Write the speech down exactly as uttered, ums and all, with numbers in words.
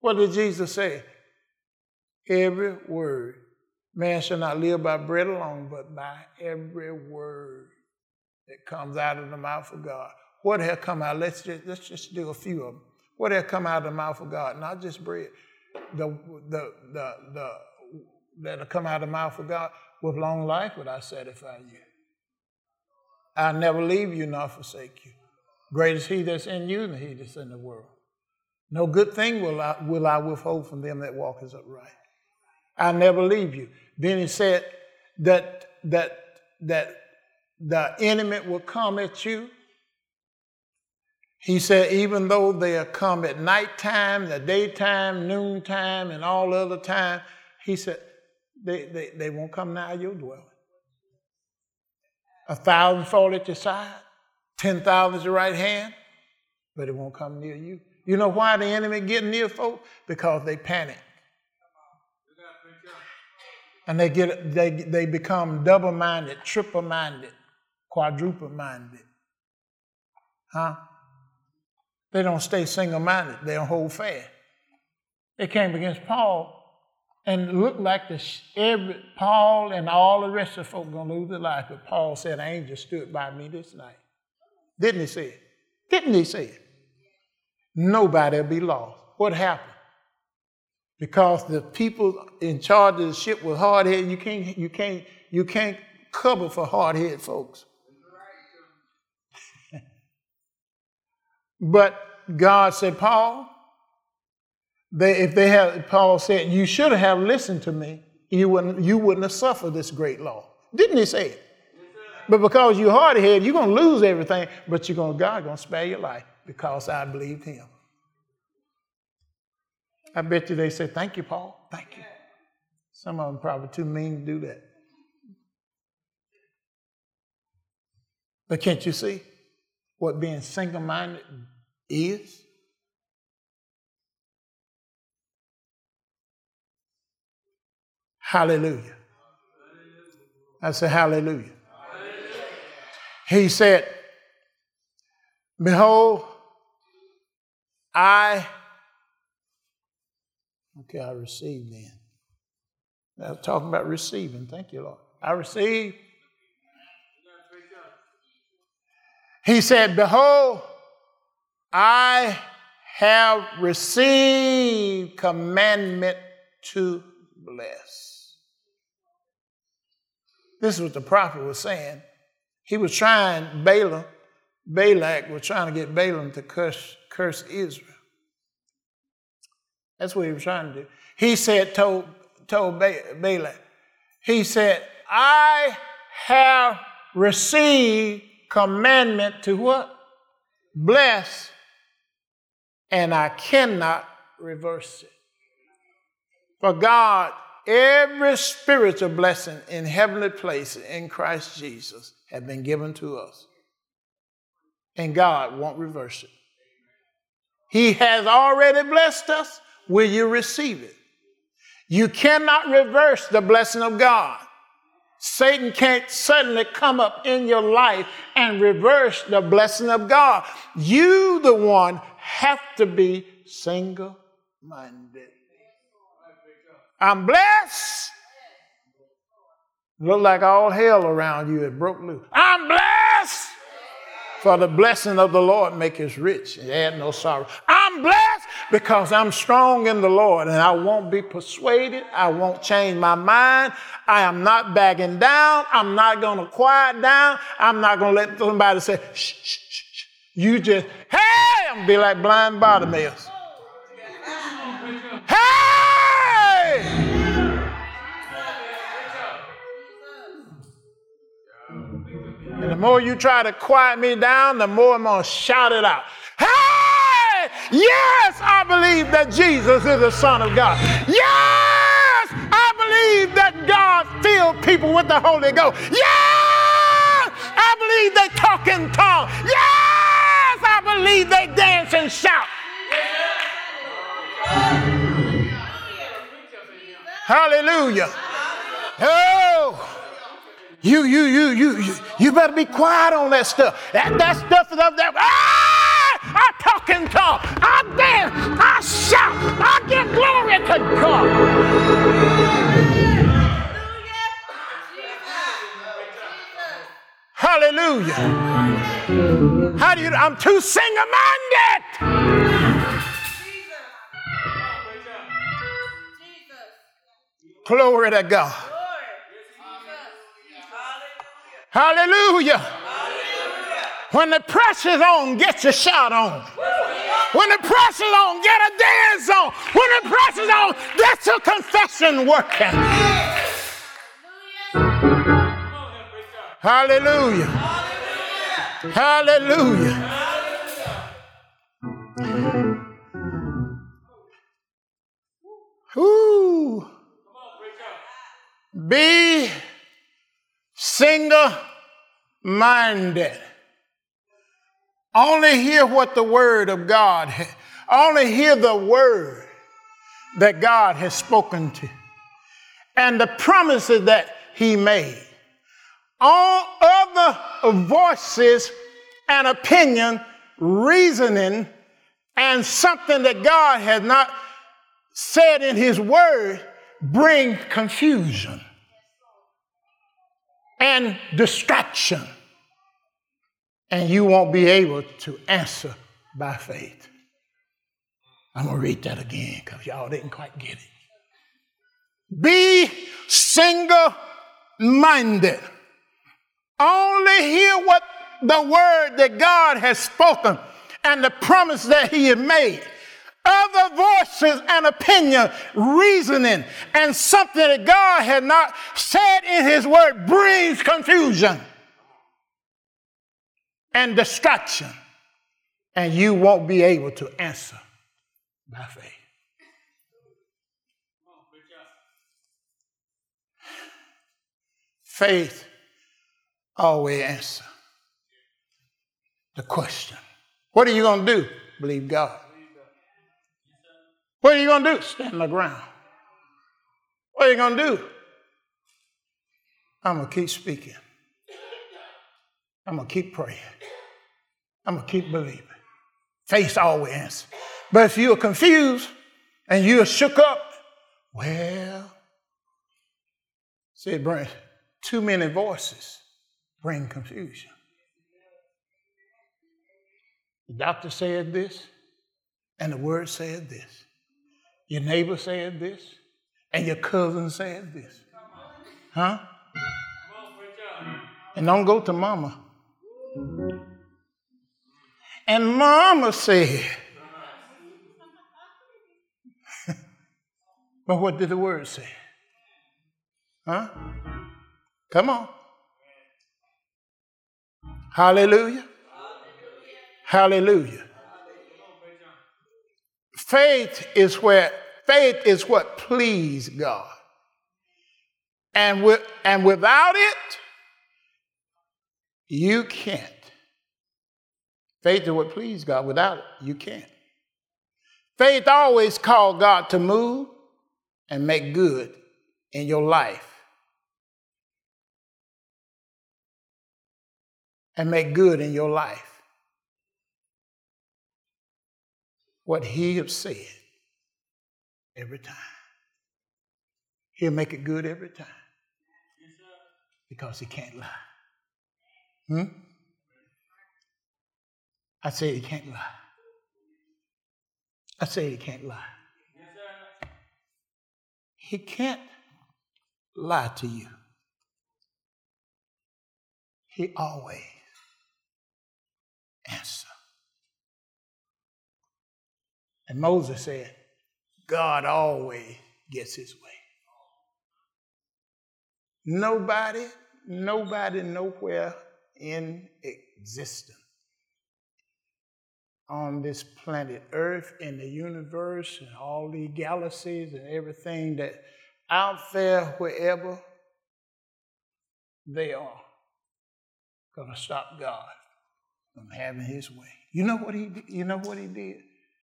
What did Jesus say? Every word. Man shall not live by bread alone, but by every word that comes out of the mouth of God. What have come out? Let's just, let's just do a few of them. What have come out of the mouth of God? Not just bread. The, the, the, the, that'll come out of the mouth of God. With long life would I satisfy you. I'll never leave you nor forsake you. Great is he that's in you than he that's in the world. No good thing will I, will I withhold from them that walk as upright. I'll never leave you. Then he said that, that, that the enemy will come at you. He said, even though they'll come at nighttime, the daytime, noontime, and all other time, he said, they, they, they won't come nigh your dwelling. A thousand fall at your side, ten thousand at your right hand, but it won't come near you. You know why the enemy get near folk? Because they panic. And they get they they become double-minded, triple-minded, quadruple-minded. Huh? They don't stay single-minded. They don't hold fast. They came against Paul and it looked like the, every, Paul and all the rest of the folk were going to lose their life. But Paul said, an angel stood by me this night. Didn't he say it? Didn't he say it? Nobody will be lost. What happened? Because the people in charge of the ship were hard-headed. You can't, you can't, you can't cover for hard-headed folks. But God said, Paul, they, if they have, Paul said, you should have listened to me. You wouldn't, you wouldn't have suffered this great loss. Didn't he say it? But because you're hard-headed, you're going to lose everything, but you're going, God's going to spare your life because I believed him. I bet you they say, thank you, Paul. Thank you. Some of them probably too mean to do that. But can't you see what being single-minded is? Hallelujah. I say hallelujah. Hallelujah. He said, behold, I, okay, I received then. I was talking about receiving. Thank you, Lord. I received. He said, behold, I have received commandment to bless. This is what the prophet was saying. He was trying, Balaam, Balak was trying to get Balaam to curse, curse Israel. That's what he was trying to do. He said, told, told Balak, he said, I have received commandment to what? Bless, and I cannot reverse it. For God, every spiritual blessing in heavenly places in Christ Jesus have been given to us. And God won't reverse it. He has already blessed us. Will you receive it? You cannot reverse the blessing of God. Satan can't suddenly come up in your life and reverse the blessing of God. You, the one, have to be single-minded. I'm blessed. Look like all hell around you had broke loose. I'm blessed. For the blessing of the Lord maketh rich and add no sorrow. I'm blessed because I'm strong in the Lord and I won't be persuaded. I won't change my mind. I am not backing down. I'm not going to quiet down. I'm not going to let somebody say, shh, shh, shh, shh. You just, hey, I'm going to be like blind Bartimaeus. Hey! And the more you try to quiet me down, the more I'm going to shout it out. Hey! Yes, I believe that Jesus is the Son of God. Yes, I believe that God filled people with the Holy Ghost. Yes, I believe they talk in tongues. Yes, I believe they dance and shout. Hallelujah. Oh. You, you, you, you, you, you better be quiet on that stuff. That, that stuff is up there. Ah! I talk in tongues. I dance. I shout. I get Glory to God. Hallelujah. How do you, I'm too single-minded. Glory to God. Hallelujah. When the pressure's on, get your shout on. When the pressure's on, get a dance on. When the pressure's on, get your confession working. Hallelujah. Hallelujah. Ooh. Be single-minded. Only hear what the word of God has. Only hear the word that God has spoken to and the promises that he made. All other voices and opinion, reasoning, and something that God has not said in his word bring confusion and distraction. And you won't be able to answer by faith. I'm going to read that again because y'all didn't quite get it. Be single-minded. Only hear what the word that God has spoken and the promise that he has made. Other voices and opinion, reasoning, and something that God had not said in his word brings confusion and distraction, and you won't be able to answer by faith. Faith always answers the question. What are you going to do? Believe God. What are you going to do? Stand on the ground. What are you going to do? I'm going to keep speaking. I'm going to keep praying. I'm going to keep believing. Faith always answers. But if you're confused and you're shook up, well, see, bring too many voices bring confusion. The doctor said this, and the word said this. Your neighbor said this, and your cousin said this. Huh? And don't go to mama. And mama said. But what did the word say? Huh? Come on. Hallelujah. Hallelujah. Faith is where faith is what pleased God. And with, and without it, you can't. Faith is what pleased God. Without it, you can't. Faith always calls God to move and make good in your life. And make good in your life what he has said every time. He'll make it good every time. Because he can't lie. Hmm? I say he can't lie. I say he can't lie. He can't lie to you. He always answers. And Moses said, God always gets his way. Nobody, nobody, nowhere in existence on this planet Earth, in the universe, and all these galaxies and everything that out there, wherever they are, going to stop God from having his way. You know what he did? You know what he did?